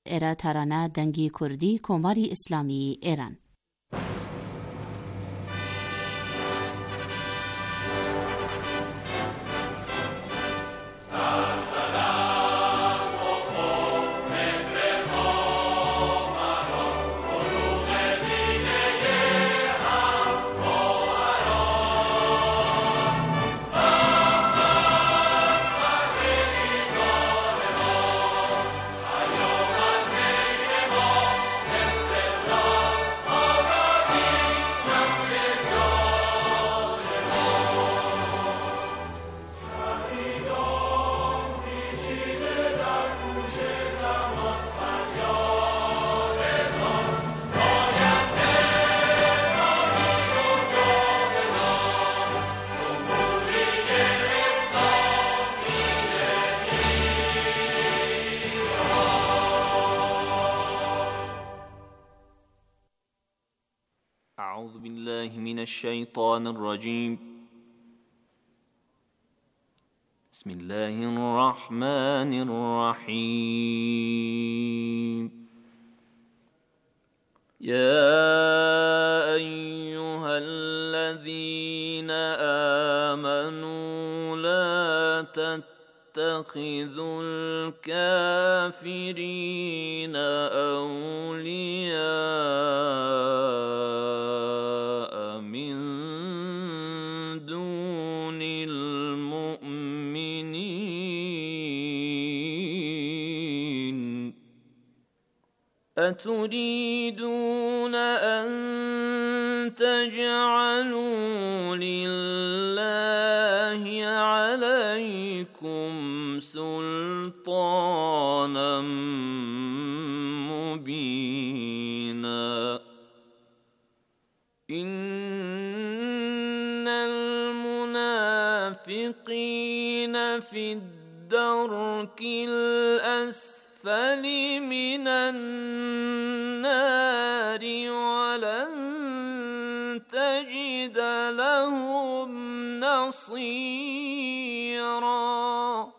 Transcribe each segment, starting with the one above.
ایرا ترانه دنگی کردی کماری اسلامی ایران. أعوذ بالله من الشيطان الرجيم. بسم الله الرحمن الرحيم. يا أيها الذين آمنوا لا تتخذوا الكافرين أولياء من دون المؤمنين. أتريدون أن تجعلوا لله عليكم سلطانا مبينا. إن المنافقين في الدرك الأسفل من النار ولن تجد لهم نصيرا.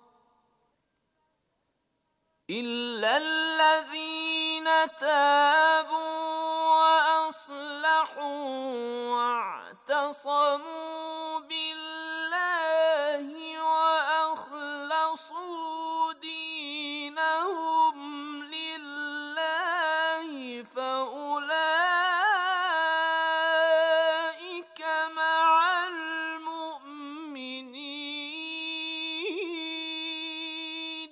إلا الذين تابوا وأصلحوا واعتصموا بالله وأخلصوا دينهم لله فأولئك مع المؤمنين.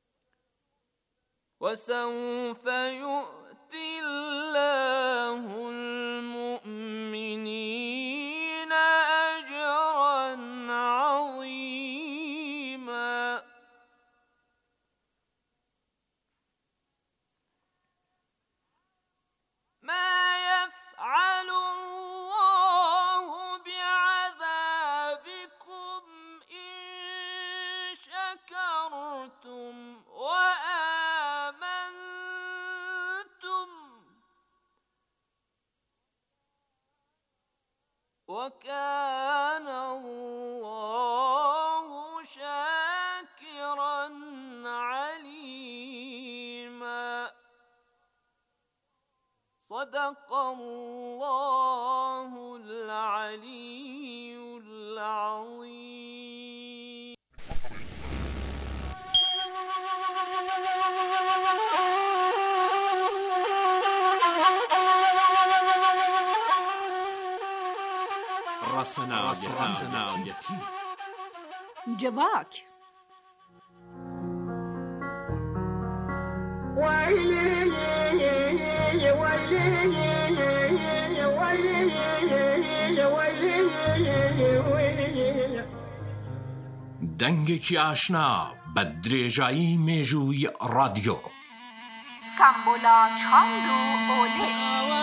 وسوف يؤتي الله المؤمنين أجرا عظيما. ما يفعل الله بعذابكم إن شكرتم وآمنتم وكان الله شاكرا عليما. صدق الله العلي العظيم. رسنا يتيم جواك دەنگێکی ئاشنا بە درێژایی مێژووی رادیۆ. سمبولا چاند و ئۆلێ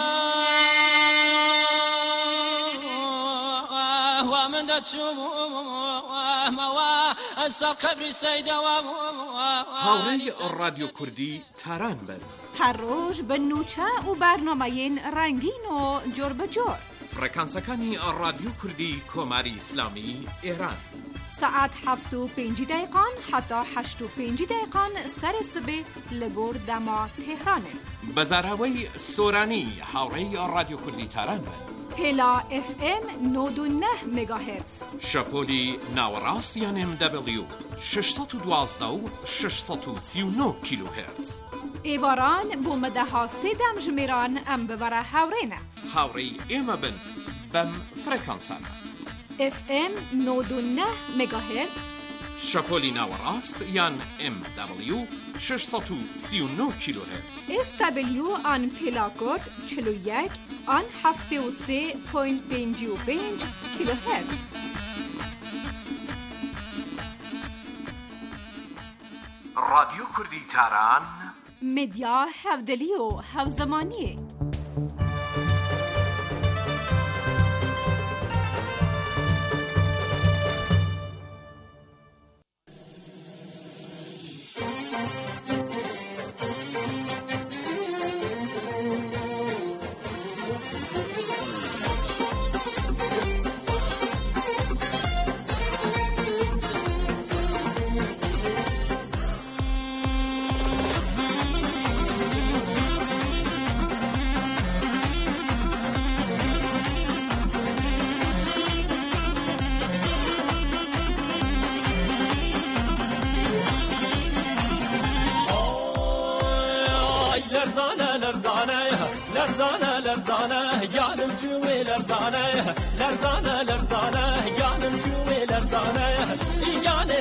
هاوڕێی رادیۆ کوردی تاران بن. هەر ڕۆژ بە نوچە و بەرنامەیەن ڕەنگین و جۆر بەجۆر. فرەکانسەکانی رادیۆ کوردی کۆماری ئیسلامی ئێران. ساعت 7:05 حتی 8:05 سر سبه لگور دما تهرانه. بەزاراوەی سۆرانی هاوڕێی رادیۆ کوردی تاران بن. هلا FM 99 مگاهرتز. شەپۆلی ناوەڕاست یان MW 612 و 639 کیلوهرتز. ایواران بۆ مەدەها سێدەم ژمێران ئەم ببەرە هاوڕێنە. هاوڕێی ئێمە بن بەم فرەکانسانە. FM 99 مگاهرتز. شەپۆلی ناوەڕاست یان MW 639 کیلوهرتز. SW آن پلاکۆد 41 آن 73.55 کیلوهرتز. رادیۆ کوردی تاران مدیا هەودەلی و هەوزەمانیە. لرزانه گانم چوی لرزانه گانم چوی لرزانه ایگانه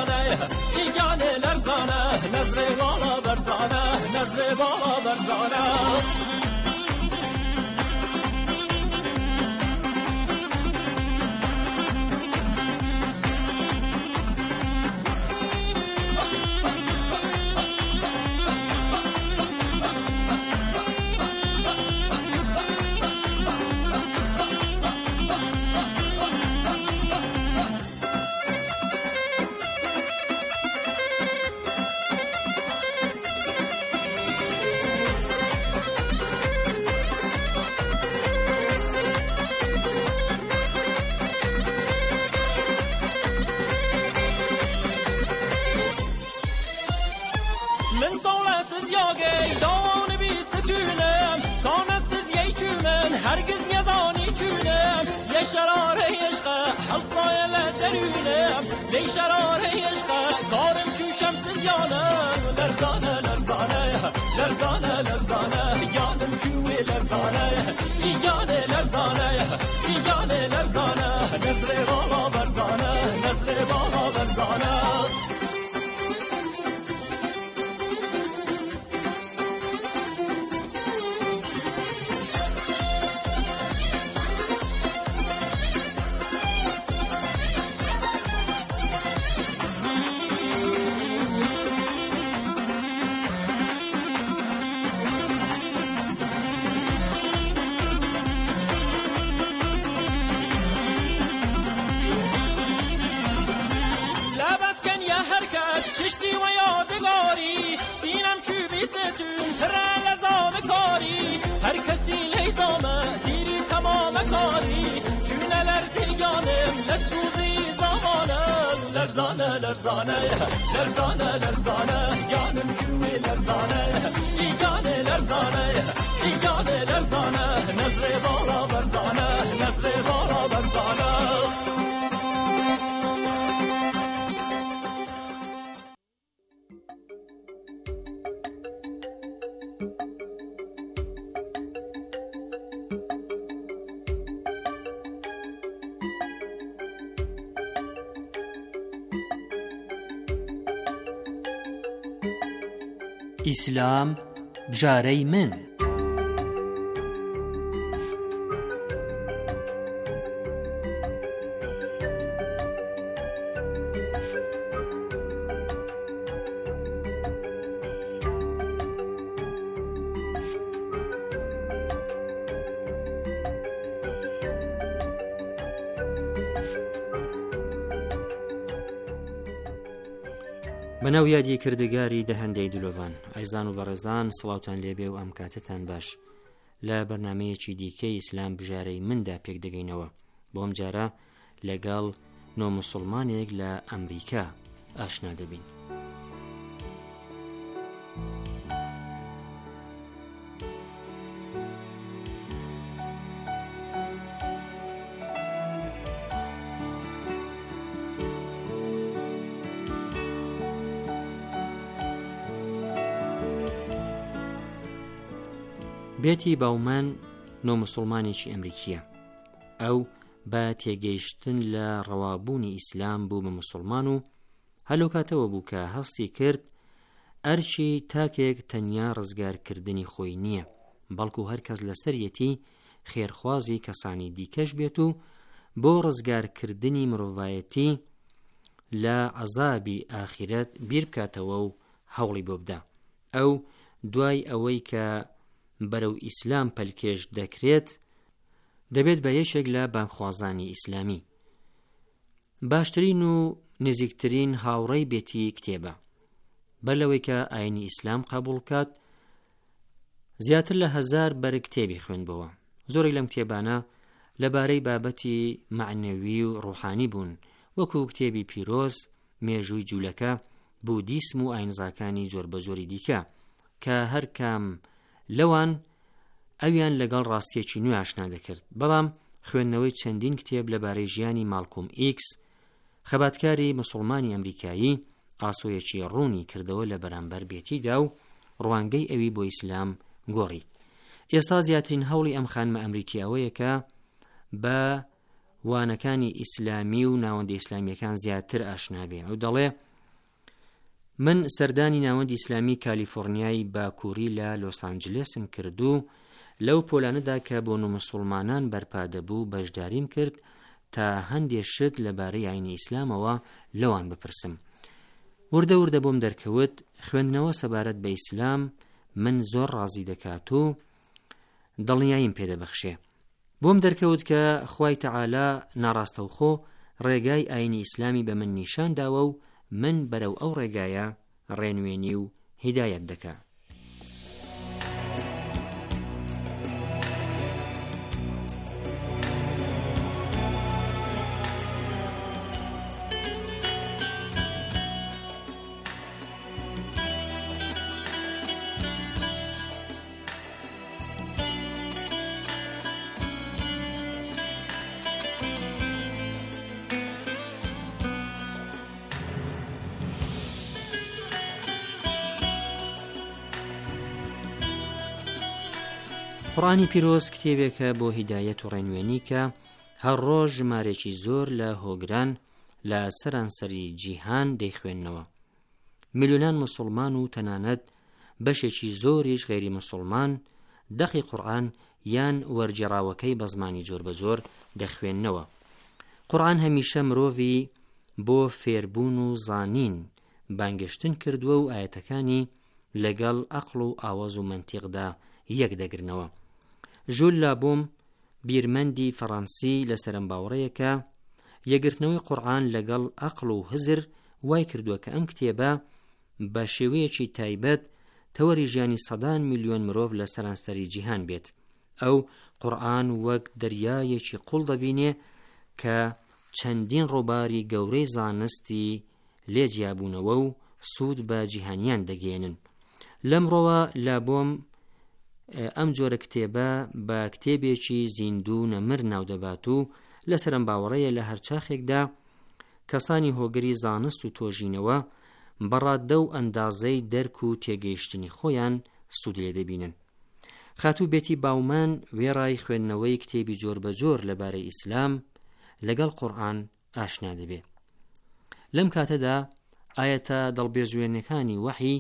لرزانه نظر بالا برزانه من صولesiz yagey davanı bir sütünem kanasız yeyçümen hergiz yazani çünem yeşarare yeşqa halsayele derünem leşarare yeşqa karım çüşemsiz yanım lerzane yanım çüve lerzane igane lerzane nezre bala berzane ششتی و یادگاری سینم چوبی ستون رلزام کاری هر کسی لیزامه دیری تمام کاری جونلر دیگانم لسوزی زمانم لرزانه یانم چوبی لرزانه ایگانه لرزانه نظر بالا برزانه ئیسلام بژارەی من. بەناو یادی کردگاری دەهەندەی دلۆڤان ئایزان و بەڕێزان سڵاوتان لێبێ و ئەم کاتتان باش. لە بەرنامەیەکی دیکەی ئیسلام بژارەی مندا پێک دەگەینەوە. بۆم جارە لەگەڵ نۆمسڵمانێک لە ئەمریکا ئاشنا دەبین. بێتی باومان نۆمسڵمانێکی ئەمریکیە. ئەو بە تێگەیشتن لە ڕەوابوونی ئیسلام بوو بە مسلمان و هەلوکاتەوە بوو کە هەستی کرد ئەرچی تاکێک تەنیا ڕزگارکردنی خۆی نییە، بەڵکو هەر کەس لەسەرەتی خێرخوازی کەسانی دیکەش بێت و بۆ ڕزگارکردنی مرۆڤایەتی لە عەزابی ئاخرەت بیر بکاتەوە و هەوڵی بۆ بدا. ئەو دوای ئەوەی کە بەرەو ئیسلام پەلکێش دەکرێت دەبێت بە یەکێک لە بانخوازانی ئیسلامی. باشترین و نزیکترین هاوڕێی بێتی کتێبە. بەلەوەی کە ئاینی ئیسلام قبول کات زیاتر لە 1000 بەرگ کتێبی خوێندبەوە. زۆرێک لەم کتێبانە لەبارەی بابەتی معنەوی و ڕوحانی بوون، وەکو کتێبی پیرۆز، مێژووی جوولەکە، بودیسم و ئاینزاکانی جۆربەجۆری دیکە کە هەر کام لەوان ئەویان لەگەڵ ڕاستیەکی نوێ ئاشنا دەکرد. بەڵام خوێندنەوەی چەندین کتێب لەبارەی ژیانی مالکۆم ئیکس، خەباتکاری موسڵمانی ئەمریکایی، ئاسۆیەکی ڕوونی کردەوە لە بەرامبەر بێتیدا و ڕوانگەی ئەوی بۆ ئیسلام گۆڕی. ئێستا زیاترین هەوڵی ئەم خانمە ئەمریکی ئەوەیە کە بە وانەکانی ئیسلامی و ناوەندی ئیسلامیەکان زیاتر ئاشنا بێ. ئەو دەڵێ من سەردانی ناوەندی ئیسلامی کالیفۆرنیای باکووری لە لۆس ئانجلسم کرد و لەو پۆلانەدا کە بۆ نومسڵمانان بەرپا دەبوو بەشداریم کرد تا هەندێک شت لەبارەی ئاینی ئیسلامەوە لەوان بپرسم. وردە وردە بۆم دەرکەوت خوێندنەوە سەبارەت بە ئیسلام من زۆر ڕازی دەکات و دڵنیاییم پێدەبەخشێ. بۆم دەرکەوت کە خوای تەعالا ناڕاستەوخۆ ڕێگای ئاینی ئیسلامی بە من نیشان داوە و من بەرەو ئەو ڕێگایە ڕێنوێنی و هیدایەت دەکا. قورئانی پیرۆز کتێبێکە بۆ هیدایەت و ڕێنوێنی کە هەر ڕۆژ ژمارێکی زۆر لە هۆگران لە سەرانسەری جیهان دەیخوێننەوە. میلیۆنان موسڵمان و تەنانەت بەشێکی زۆریش غێری موسڵمان دەقی قورئان یان وەرگێڕاوەکەی بە زمانی جۆربەجۆر دەخوێننەوە. قورئان هەمیشە مرۆڤی بۆ فێربوون و زانین بانگشتن کردووە و ئاەتەکانی لەگەڵ عەقڵ و ئاواز و مەنتیقدا یەک دەگرنەوە. ژول لابۆم بیرمەندی فەڕەنسی لە سەرنجباوەڕەیەکە یەکگرتنەوەی قورئان لەگەڵ عەقڵ و هزر وای کردووە کە ئەم کتێبە بە شێوەیەکی تایبەت تەوەری ژیانی سەدان میلیۆن مرۆڤ لە سەرانسەری جیهان بێت. ئەو قورئان وەک دەریایەکی قوڵ دەبینێ کە چەندین ڕۆباری گەورەی زانستی لێجیابوونەوە و سوود بە جیهانیان دەگێنن. لەمڕۆوە لابۆم ئەم جۆرە کتێبە بە کتێبێکی زیندوو نەمر ناودەبات و لە سەرنجباوەڕەیە لە هەرچاخێکدا کەسانی هۆگری زانست و تۆژینەوە بەڕاددە و ئەندازەی دەرک و تێگەیشتنی خۆیان سوود لێ دەبینن. خاتوو بێتی باومان وێڕای خوێندنەوەی کتێبی جۆربەجۆر لەبارەی ئیسلام لەگەڵ قورئان ئاشنا دەبێ. لەم کاتەدا ئاەتە دڵبێزوێنەکانی وەحی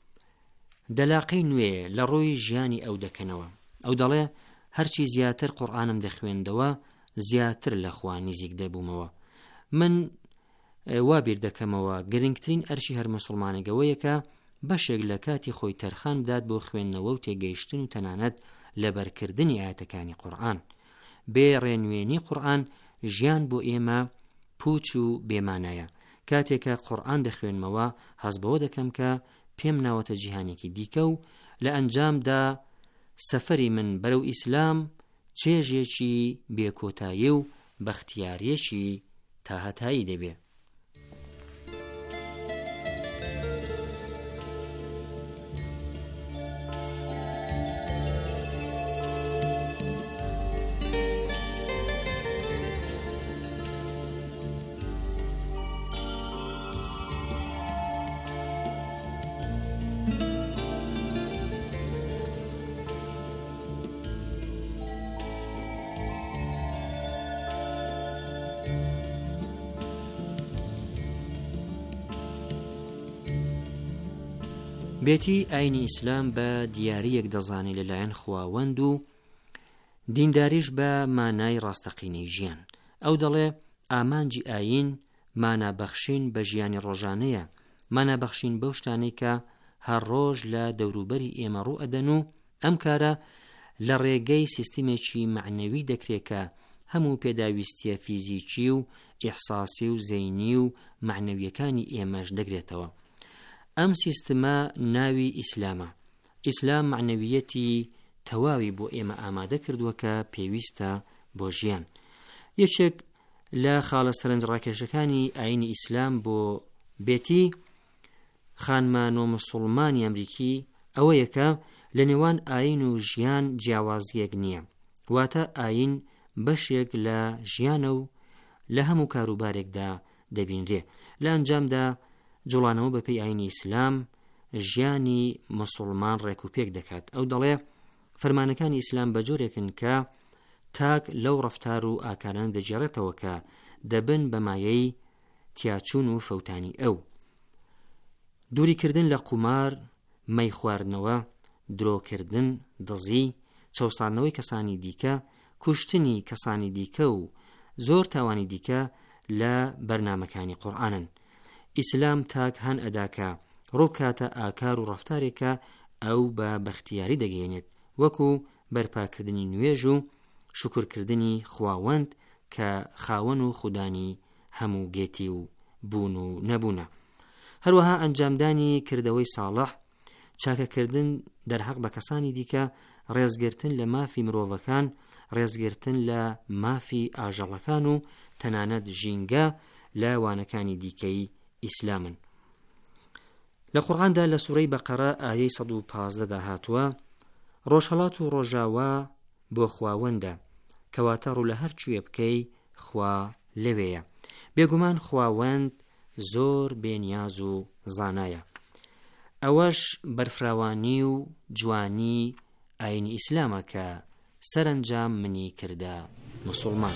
دەلاقەی نوێ لە ڕووی ژیانی ئەو دەکەنەوە. ئەو دەڵێ هەرچی زیاتر قورئانم دەخوێندەوە زیاتر لە خوا نزیک دەبوومەوە. من وا بیر دەکەمەوە گرنگترین ئەرشی هەر موسڵمانێکەوەیەکە بەشێک لە کاتی خۆی تەرخان بدات بۆ خوێندنەوە و تێگەیشتن و تەنانەت لەبەرکردنی ئاەتەکانی قورئان. بێ ڕێنوێنی قورئان ژیان بۆ ئێمە پوچ و بێمانایە. کاتێکە قورئان دەخوێنمەوە هەز بەوە دەکەم کە پێم ناوەتە جیهانێکی دیکە و لە ئەنجامدا سەفەری من بەرەو ئیسلام چێژێکی بێکۆتایی و بەختیارێکی تا هەتایی دەبێ. بێتی ئاینی ئیسلام بە دیاریەک دەزانێت لەلایەن خواوەند و دینداریش بە مانای ڕاستەقینەی ژیان. ئەو دەڵێ ئامانجی ئاین مانابەخشین بە ژیانی ڕۆژانەیە، مانابەخشین بەو شتانەی کە هەر ڕۆژ لە دەوروبەری ئێمە ڕوو ئەدەن و ئەم کارە لە ڕێگەی سیستمێکی معنەوی دەکرێت کە هەموو پێداویستیە فیزیکی و ئیحساسی و زەینی و معنەویەکانی ئێمەش دەگرێتەوە. ئەم سیستمە ناوی ئیسلامە. ئیسلام معنەویەتی تەواوی بۆ ئێمە ئامادە کردووە کە پێویستە بۆ ژیان. یەکێک لە خاڵە سەرنجڕاکێشەکانی ئاینی ئیسلام بۆ بێتی خانمان و موسڵمانی ئەمریکی ئەوەیە کە لە نێوان ئاین و ژیان جیاوازیەک نییە، واتە ئاین بەشێک لە ژیانە و لە هەموو کاروبارێکدا دەبینرێ. لە ئەنجامدا جوڵانەوە بەپێی ئاینی ئیسلام ژیانی موسڵمان ڕێکوپێک دەکات. ئەو دەڵێ فەرمانەکانی ئیسلام بە جۆرێکن کە تاک لەو ڕەفتار و ئاکاران دەجێڕێتەوە کە دەبن بە مایەی تیاچوون و فەوتانی ئەو. دووریکردن لە قومار، مەی خواردنەوە، درۆکردن، دزی، چەوساندنەوەی کەسانی دیکە، کوشتنی کەسانی دیکە و زۆر تاوانی دیکە لە بەرنامەکانی قورئانن. ئیسلام تاک هەن ئەداکە ڕووکاتە ئاکار و ڕەفتارێکە ئەو بە بەختیاری دەگەێنێت، وەکو بەرپاکردنی نوێژ و شکرکردنی خواوەند کە خاوەن و خودانی هەموو گێتی و بوون و نەبوونە. هەروەها ئەنجامدانی کردەوەی ساڵح، چاکەکردن دەرحەق بە کەسانی دیکە، ڕێزگرتن لە مافی مرۆڤەکان، ڕێزگرتن لە مافی ئاژەڵەکان و تەنانەت ژینگە لە وانەکانی دیکەی ئیسلامن. لە قورئاندا لە سوورەی بەقەرە ئایەی 115 هاتووە ڕۆژهەڵات و ڕۆژاوا بۆ خواوەندە، کەواتە ڕوو لە هەر کوێ بکەی خوا لەوێیە. بێگومان خواوەند زۆر بێنیاز و زانایە. ئەوەش بەرفراوانی و جوانی ئاینی ئیسلامە کە سەرنجام منی کردە موسڵمان.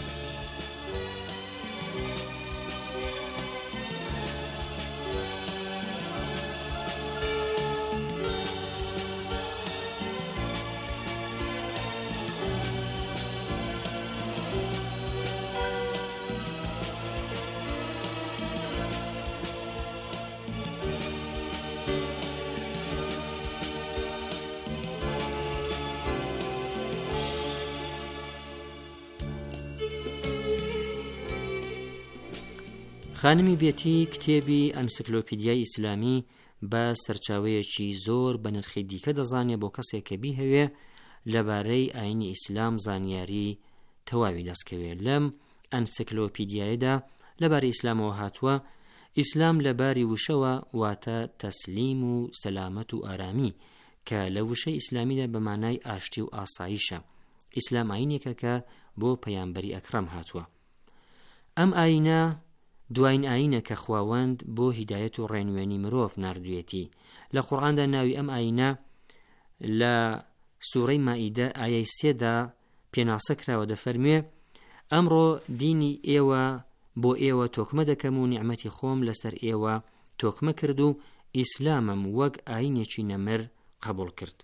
خانمی بێتی کتێبی ئەنسیکلۆپیدیای ئیسلامی بە سەرچاوەیەکی زۆر بە نرخی دیکە دەزانێت بۆ کەسێک کە بیهەوێ لەبارەی ئاینی ئیسلام زانیاری تەواوی دەستکەوێت. لەم ئەنسیکلۆپیدیایەدا لەبارەی ئیسلامەوە هاتووە ئیسلام لەباری وشەوە واتە تەسلیم و سەلامەت و ئارامی، کە لە وشەی ئیسلامیدا بە مانای ئاشتی و ئاسایشە. ئیسلام ئاینێکە کە بۆ پەیامبەری ئەکرەم هاتووە. ئەم ئاینە دوایین ئاینە کە خواوەند بۆ هیدایەت و ڕێنوێنی مرۆڤ ناردوێتی. لە قورئاندا ناوی ئەم ئاینە لە سوورەی مائیدە ئایەی 3دا پێناسە کراوە، دەفەرمێ ئەمڕۆ دینی ئێوە بۆ ئێوە تۆکمە دەکەم و نیعمەتی خۆم لەسەر ئێوە تۆکمە کرد و ئیسلامم وەک ئاینێکی نەمر قبول کرد.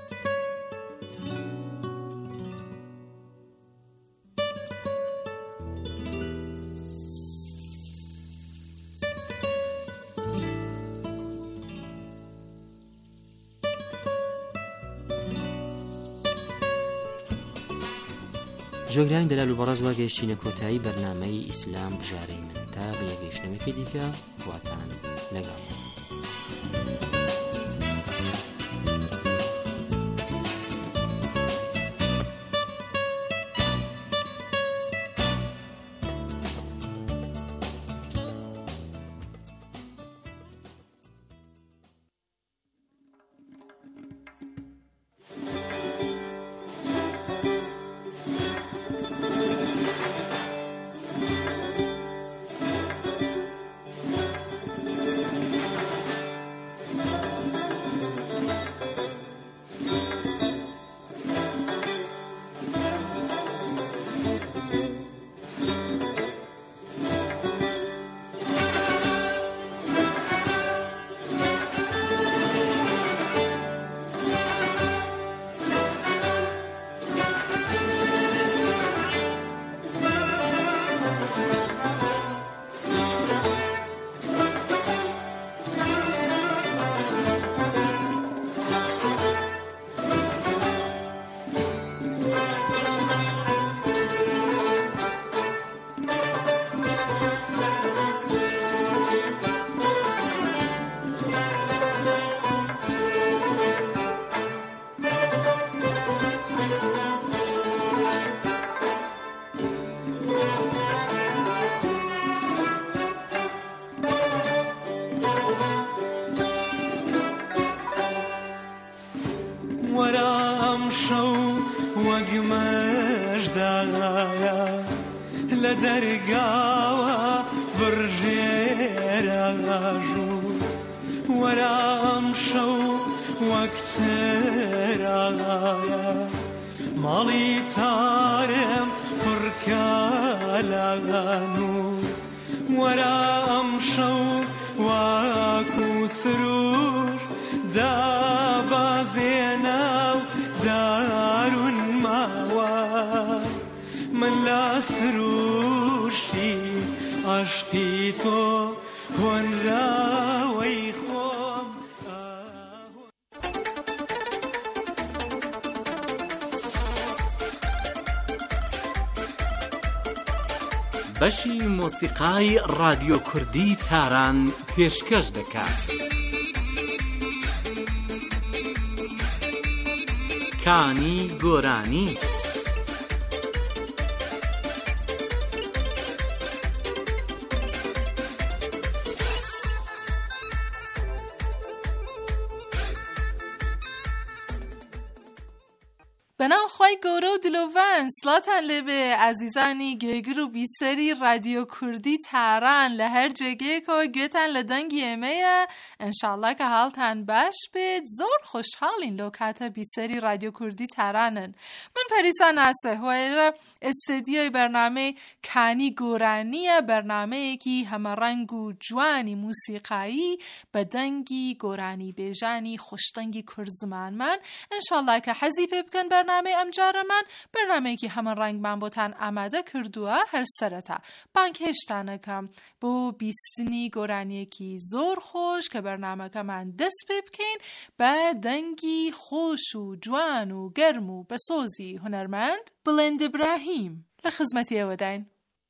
ژۆگران دەلال و بەڕێز واگەیشتینە کۆتایی بەرنامەی ئیسلام بژارەی من تا بە یەکگەیشتنەوەی دیکە خواتان لەگەڵ. وقماش دايا لدرقاوة برجيرا جور ورام شو وكترا مالي تارم فركالا نور ورام شو وكو سرور دابا زيناو دار ماوا من لا سروشي عشقي تو هون راوي خوم بەشی مۆسیقای رادیۆ کوردی تاران پێشکەش دەکات. کانی گۆرانی. بنام خواهی گوره و دلوون سلاتن لبه عزیزانی گیگر و بیسری رادیو کردی تاران لهر جگه که گویتن لدنگی ایمه انشالله که حالتن باش بید زور خوشحالین لوکات بیسری رادیو کردی تارانن. من پریسا ناسه و استدیوی برنامه کانی گورانی برنامه کی همه رنگ و جوانی موسیقایی بدنگی گورانی بیجانی خوشتنگی کرزمان من انشالله که حزی بکن برنامه امجار من برنامه که همه رنگ من بوتن آماده کردوه هر سرتا بانک هشتانه کم بو بیستنی گورانی کی زور خوش که برنامه که من دست بکن با دنگی خوش و جوان و گرم و بسوزی هنرمند بلند ابراهیم لخدمتی اودین.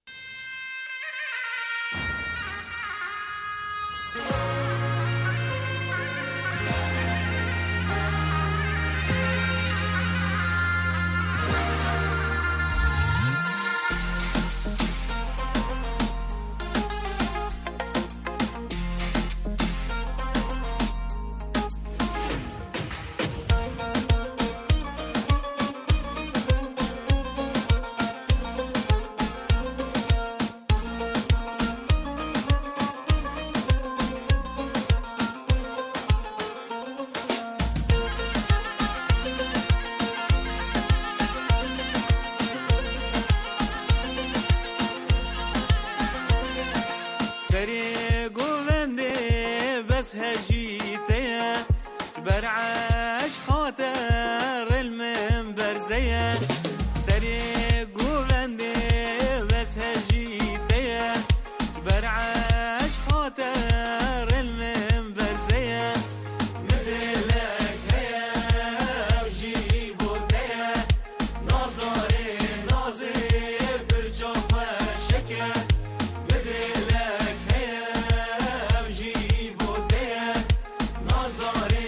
برعاش خاطر المنبر زين سريق وغندي بس هجيتيه برعاش خاطر المنبر زين مثلك هيا وجيبو تيه نظري ناظر برجوف الشكل مثلك هيا وجيبو تيه نظري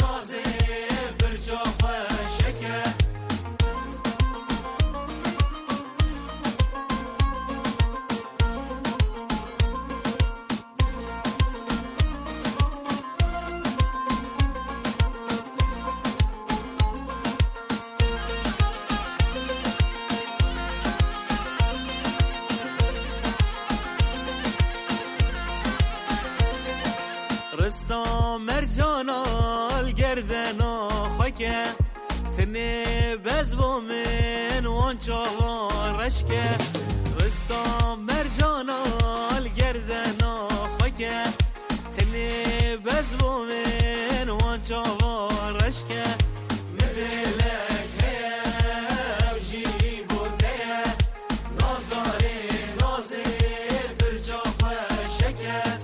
رستم مرجانا الگردنا خاکه تنه بزبو من وانچا رشکه رستم مرجانا الگردنا خاکه تنه بزبو من وانچا رشکه مدلک هیا وجیبو تیا نظری نازی برجاف شکه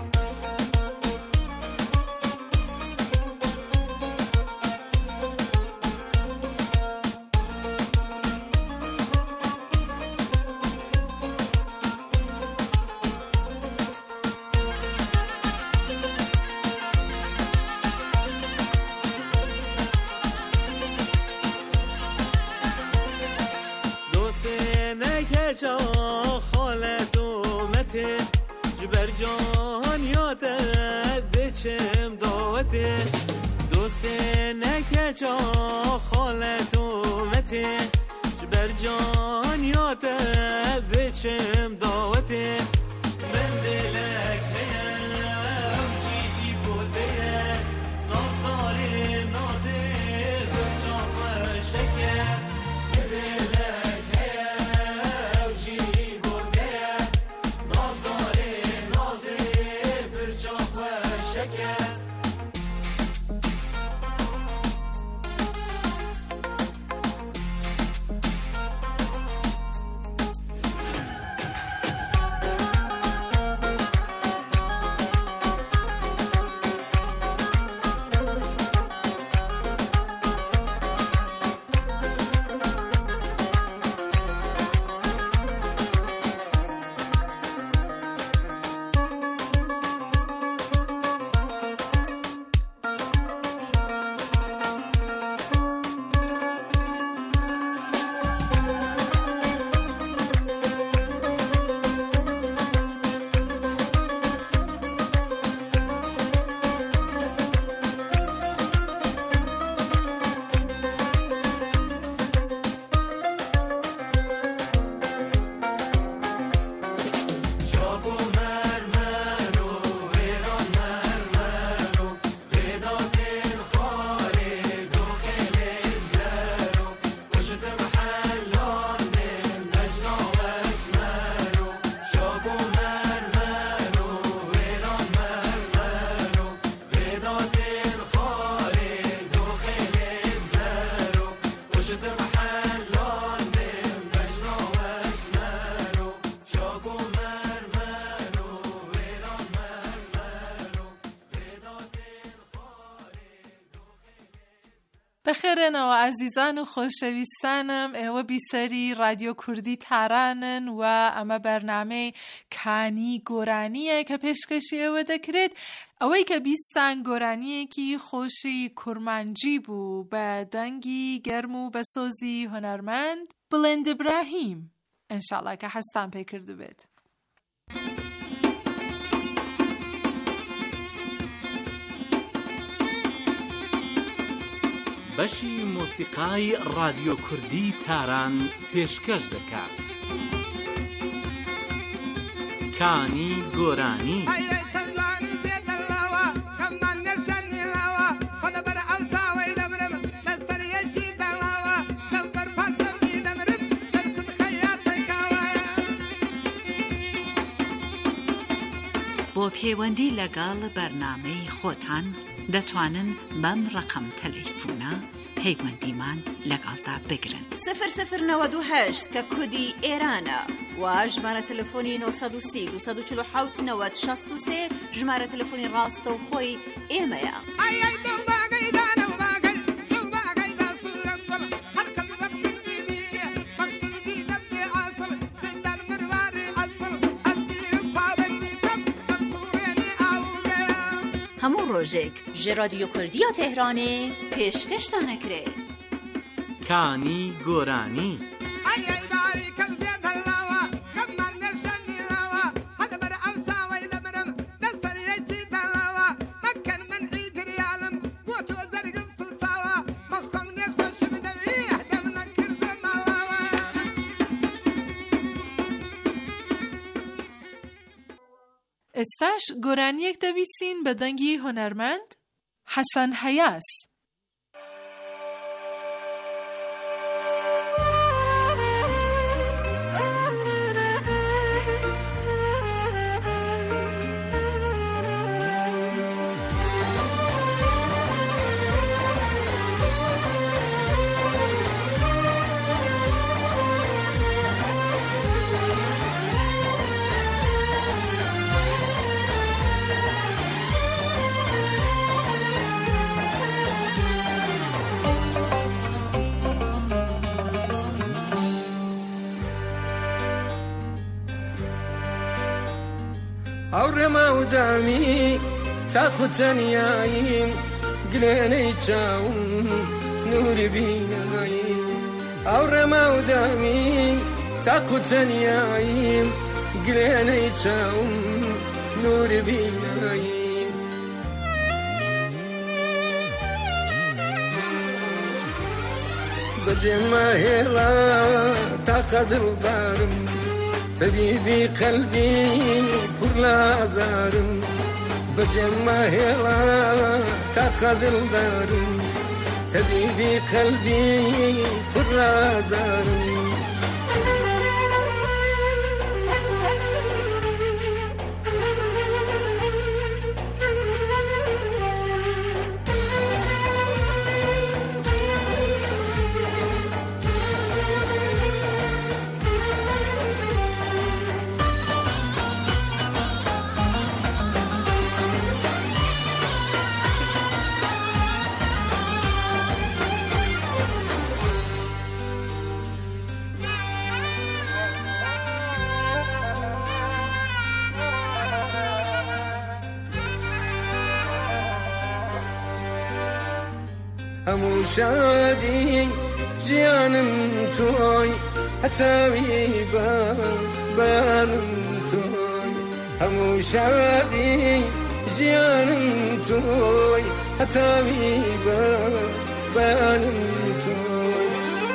جا خالت اومته جبر جان یاده دچم داوته دوست نکه جا خالت اومته جبر جان یاده بچم داوته من دلک نیم جیدی بوده نازاره نازه برجام و شکر دلک نیم جیدی بوده نازاره نازه برجام و شکر بخیرنەوە عزیزان و خۆشەویستانم ئێوە بیسەری رادیۆ کوردی تارانن و ئەمە بەرنامەی کانی گۆرانیە کە پێشکەشی ئێوە دەکرێت ئەوەی کە بیستان گۆرانیەکی خۆشی کورمانجی بوو بە دەنگی گەرم و بە سۆزی هونەرمەند بڵند ئیبراهیم ئینشاڵڵا کە هەستان پێ کردو بێت. بەشی مۆسیقای رادیۆ کوردی تاران پێشکەش دەکات. کانی گۆرانی بۆ پەیوەندی لەگەڵ بەرنامەی خۆتان دەتوانن بەم ڕقم تەلەیفۆنە پەیوەندیمان لەگەڵدا بگرن 0098 کە کودی ئێرانە و ژمارە تەلەفۆنی 930 247 90 63 ژمارە تەلەفۆنی ڕاستەوخۆی ئێمەیە. هەموو ڕۆژێک ji رادیۆ کوردیە تهرانê pêşkeştان ekirê. کانی گۆرانی ئێستاش گۆرانیەک دەبیستین بە دەنگی هونەرمەند حەسەن هەیاس. ئەوڕێمە و دامی تاقو تەنیاییم گلێنەی چاوم نوری بیناییم ئەوڕێمە و دامی تاقو تەنیاییم گلێنەی چاوم نوری بیناییم بجمهلا تقدر دارم طبيبي قلبي كل عزارم بجمهلا تقدر دارم طبيبي قلبي كل عزارم همو شادي جيانم توي هتاوي بانم توي همو شادي جيانم توي هتاوي بانم توي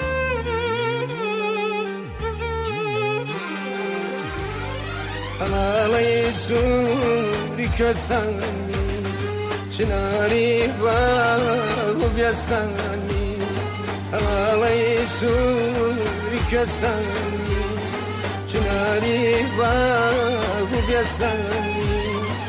أنا ليسوري كستاني چناری باغ بیستانی آلای سوری کستانی چناری باغ بیستانی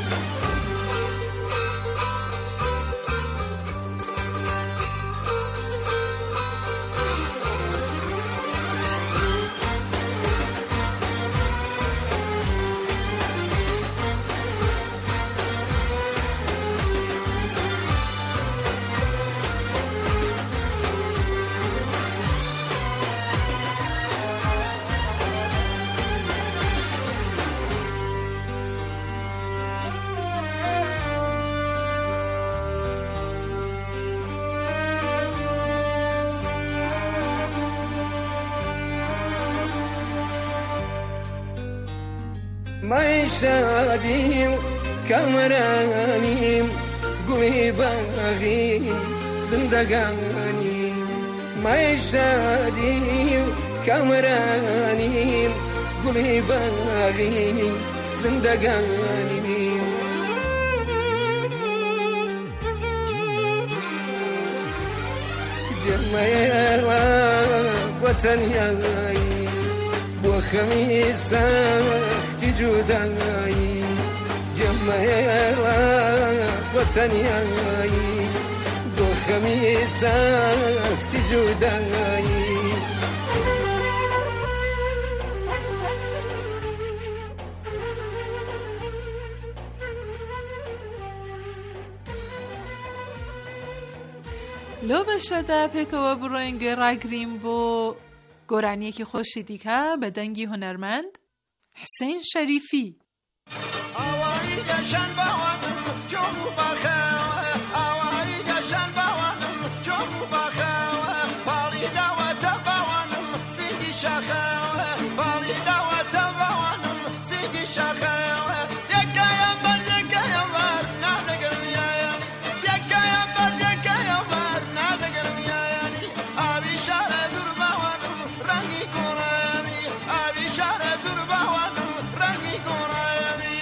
ما شادي كامراني قولي باغي زندگاني ما شادي كامراني قولي باغي زندگاني جمعي وطن ياي وخميس اختي جوداي جمعي وطن ياي وخميس اختي جوداي لۆ بەشەدا پێکەوە بڕۆین گوێڕاگرین بۆ گۆرانیەکی خۆشی دیکە بە دەنگی هونەرمەند حسین شەریفی. ئاوایی دەشان باوانم جۆم و باخەوە ئاوایی دەشان باوانم جۆم و باخەوە باڵی داوەتە باوانم سیگی شاخەوە باڵی داوەتە باوانم سیگی شاخەوە یەکایە بەر یەکایە بەر نادەگەرم یایانی یەکایە بەر یەکایە بەر نادەگەرم یایانی ئاوی شارە زور باوانم ڕەنگی گۆڕایانی ئاوی شارە زور باوانم ڕەنگی گۆڕایانی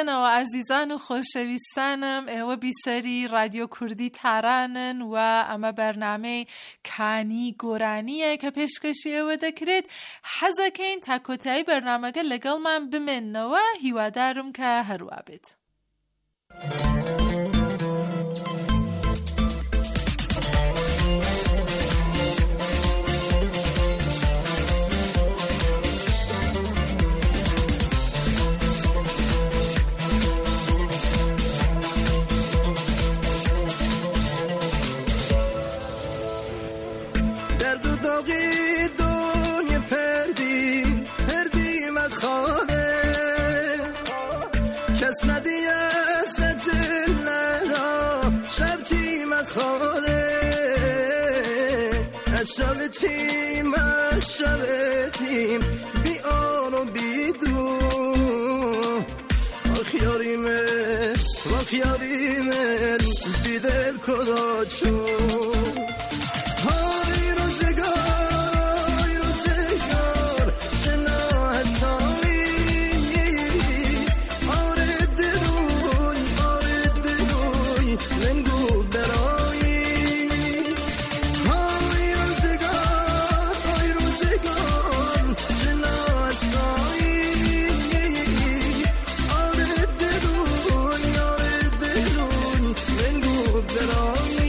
بگرنەوە ئازیزان و خۆشەویستانم ئێوە بیسەری رادیۆ کوردی تارانن و ئەمە بەرنامەی کانی گۆرانیە کە پێشکەشی ئێوە دەکرێت. حەزەکەین تا کۆتایی بەرنامەکە لەگەڵمان بمێننەوە، هیوادارم کە هەروە بێت. شبتیم بیان و بیدو آخیاریمه بیدل کدا چون های روزگار چنا حسابی آره دلوی لنگو برایی های روزگار چنا حسابی آره دلوی لنگو برایی.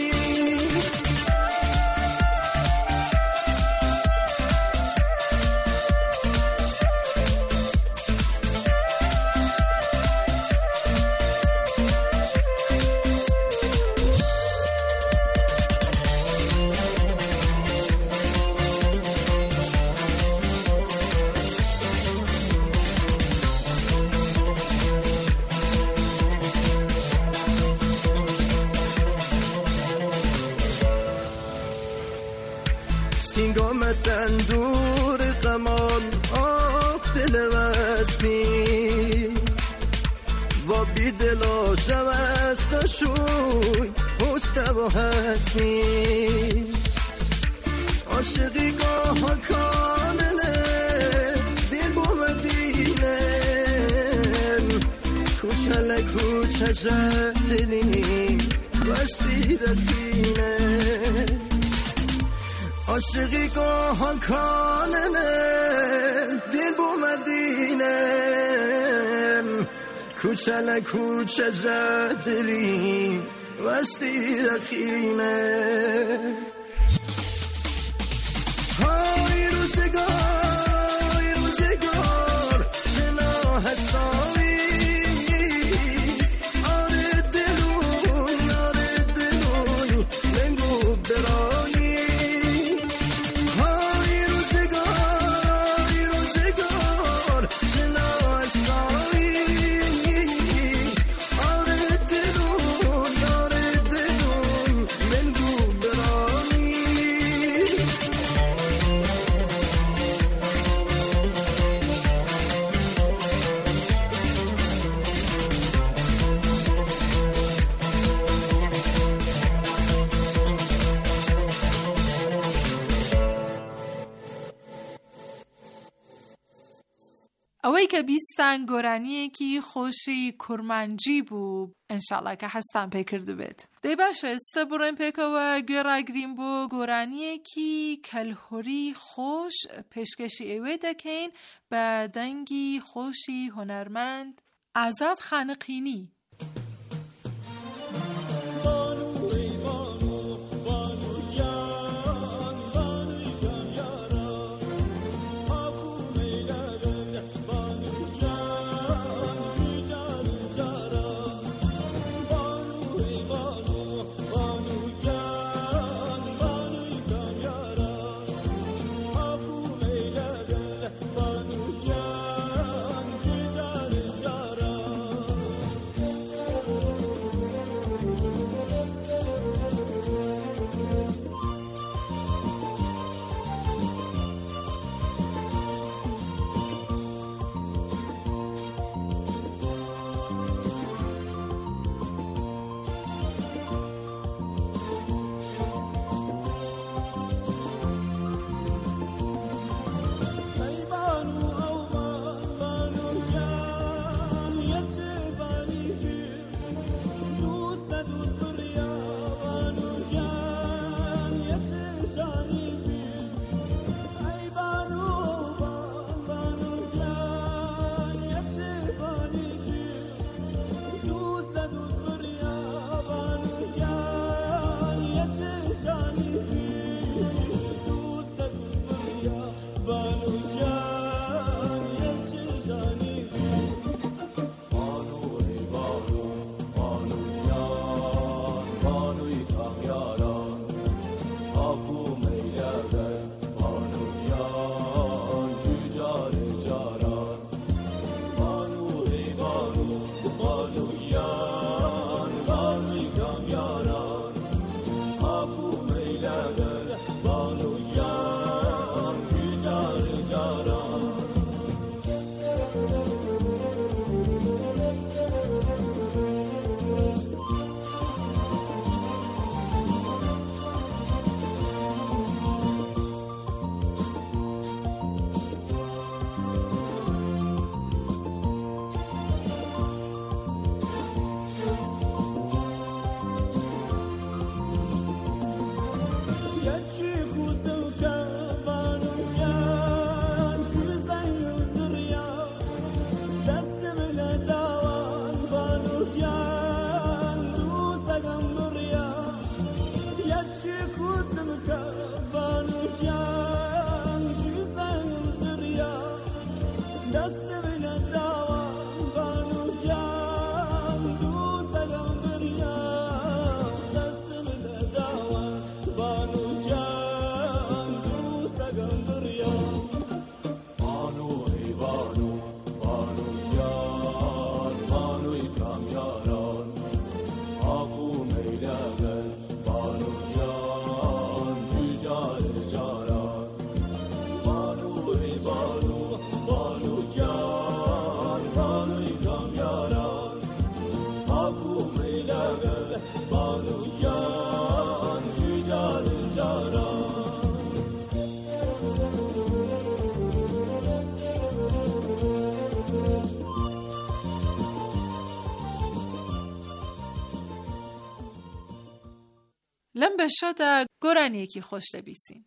سینگامتن دور قمان آخ دل وزنی و بی دلا شوخت شوی هسته و حسنی عاشقی گاه کاننه دل بو مدینه کوچه جدلی بستی دفینه عاشقی گاه کاننه دل بو مدینه کوچه جدلی وستی دخینه های روزگار چنا حسابی آره دلوی لنگو برایی های روزگار چنا حسابی آره دلوی لنگو برایی. ئەوەی کە بیستان گۆرانیەکی خۆشی کورمانجی بوو، ئینشاڵڵا کە هەستان پێ کردو بێت. دەی باشە ئێستا بڕۆین پێکەوە گوێڕاگرین بۆ گۆرانیەکی کەلهوری خۆش پێشکەشی ئێوێ دەکەین بە دەنگی خۆشی هونەرمەند ئازاد خانقینی. لەم بەشەدا گۆرانیەکی خۆش دەبیستین.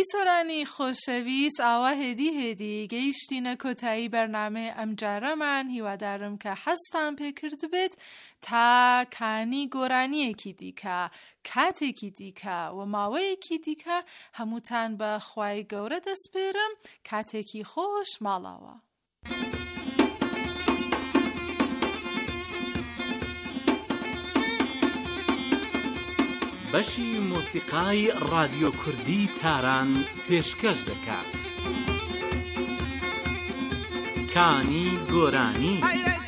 سۆرانی خۆشەویست ئاوا هێدی گەیشتینە کۆتایی بەرنامە ئەم جارەمان. هیوادارم کە حەزتان پێکرد بێت تا کانی گۆرانیەکی دیکە، کاتێکی دیکە و ماوەیەکی دیکە هەمووتان بە خوای گەورە دەسپێرم. کاتێکی خۆش ماڵاوە. بەشی مۆسیقای رادیۆ کوردی تاران پێشکەش دەکات. کانی گۆرانی.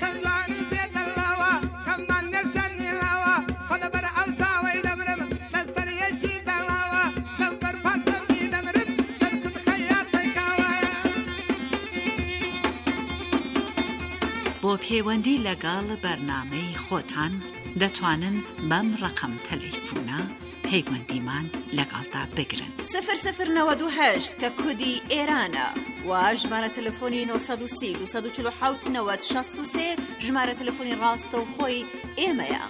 بۆ پەیوەندی لەگەڵ بەرنامەی خۆتان دەتوانن بەم ڕقم تەلەیفۆنە پەیوەندیمان لەگەڵدا بگرن. 0098 کە کودی ئێرانە و ژمارە تەلەفۆنی 930 247 90 63 ژمارە تەلەفۆنی ڕاستەوخۆی ئێمەیە.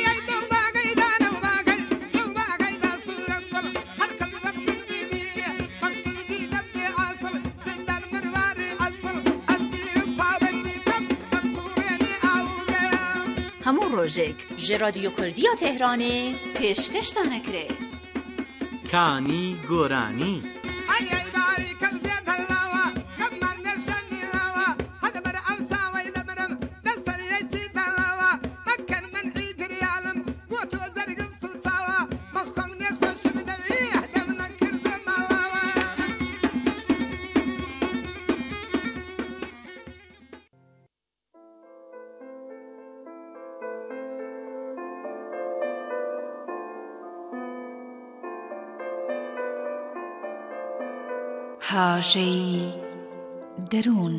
هەموو ڕۆژێک ژێ رادیۆ کوردیە تێهرانێ پێشکەشتانەکرێ. کانی گۆرانی. هاژەی دەروون.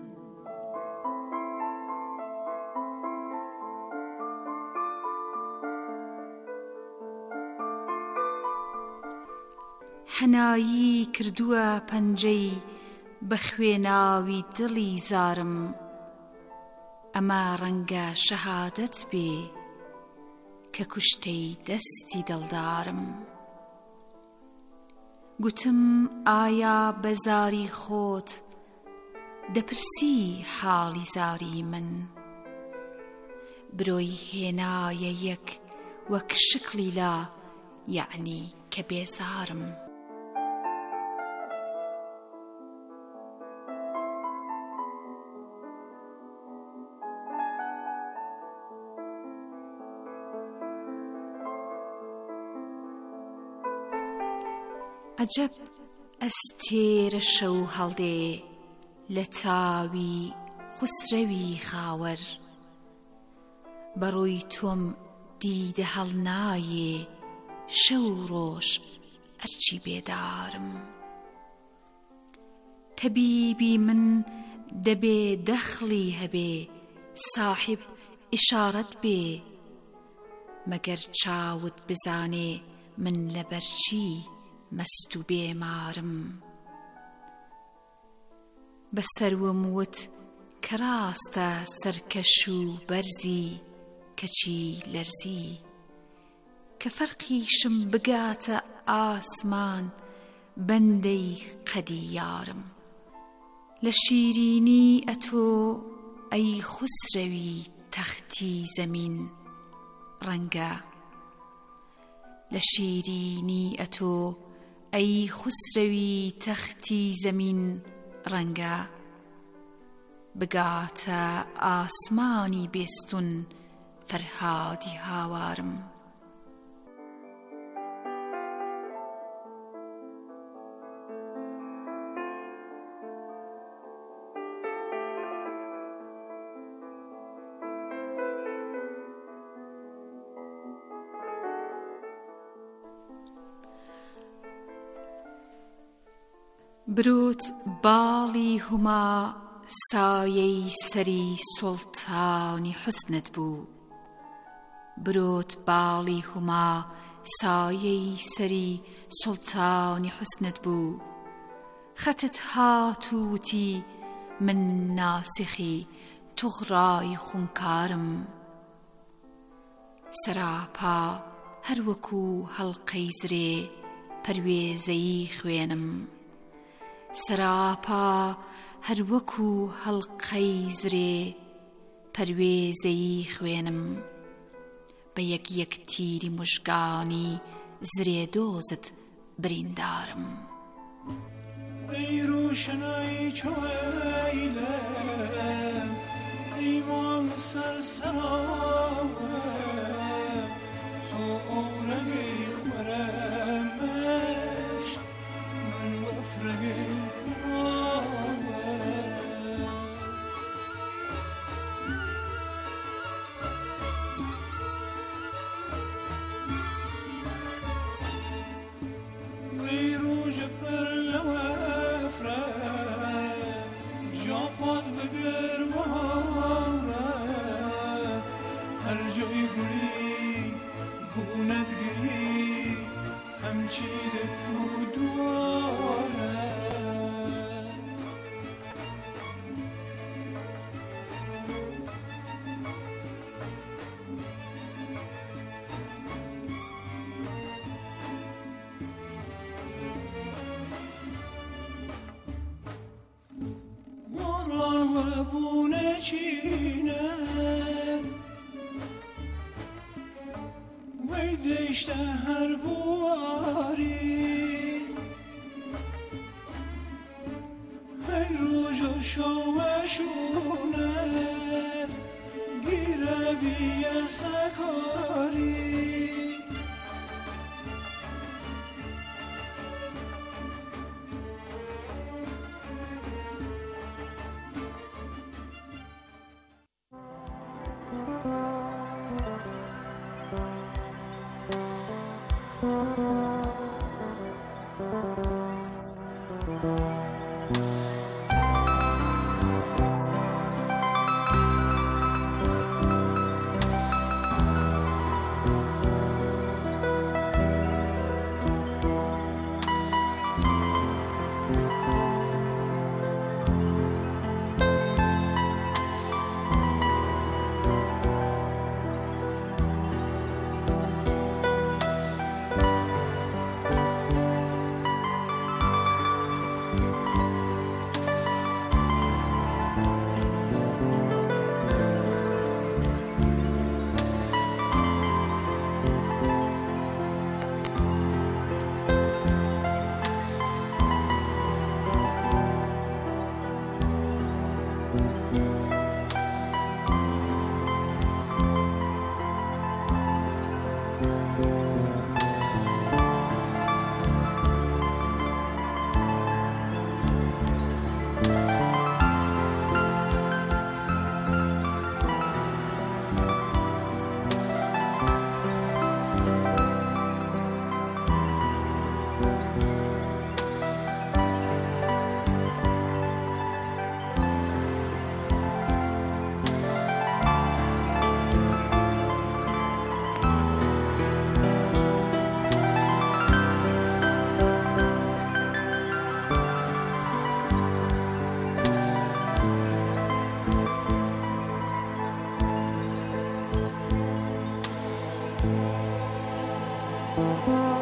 هەنایی کردووە پەنجەی بە خوێناوی دڵی زارم. ئەمە ڕەنگە شەهادەت بێ کە کوشتەی دەستی دڵدارم. گوتم ئایا بەزاری خۆت دەپرسی حاڵی زاری من؟ برۆی هێنایە یەک وەک شکلی لا، یعنی کە بێزارم. عجب ئەستێرە شەو هەڵدێ لە تاوی خوسرەوی خاوەر. بەڕووی تۆم دیدە هەڵنایێ شەو ڕۆژ ئەرچی بێدارم. تەبیبی من دەبێ دەخلی هەبێ، ساحب ئیشارەت بێ، مەگەر چاوت بزانێ من لەبەرچی مەست و بێمارم. بەسەروم وت کە ڕاستە سەرکەش و بەرزی کەچی لەرزی، کە فەرقیشم بگاتە ئاسمان بەندەی قەدی یارم. لە شیرینی ئەتۆ ئەی خوسرەوی تەختی زەمین ڕەنگە، لە شیرینی ئەتۆ ئەی خوسرەوی تەختی زەمین ڕەنگە، بگاتە ئاسمانی بێستون فەرهادی هاوارم. بروت باڵی هوما سایەی سەری سوڵتانی حوسنت بوو. بروت باڵی هوما سایەی سەری سوڵتانی حوسنت بوو. خەتت هاتووتی من ناسخی توغڕای خونکارم. سەراپا هەروەکو هەڵقەی زرێ پەروێزەی خوێنم سەراپا هەروەکو هەڵقەی زرێ پەروێزەی خوێنم بە یەک تیری مژگانی زرێ دۆزت بریندارم ای روشنایی چویلم ای مام سرسراوم تو اورگی خورمش من وفرگی براوم وی روژ پر جاپات بگر مهاره هر جای گلی بوند گری همچی دکو دواره و بونه چینه وی دشته هر بواری ای روژو شوشونت گیره بیه سکاری Thank you.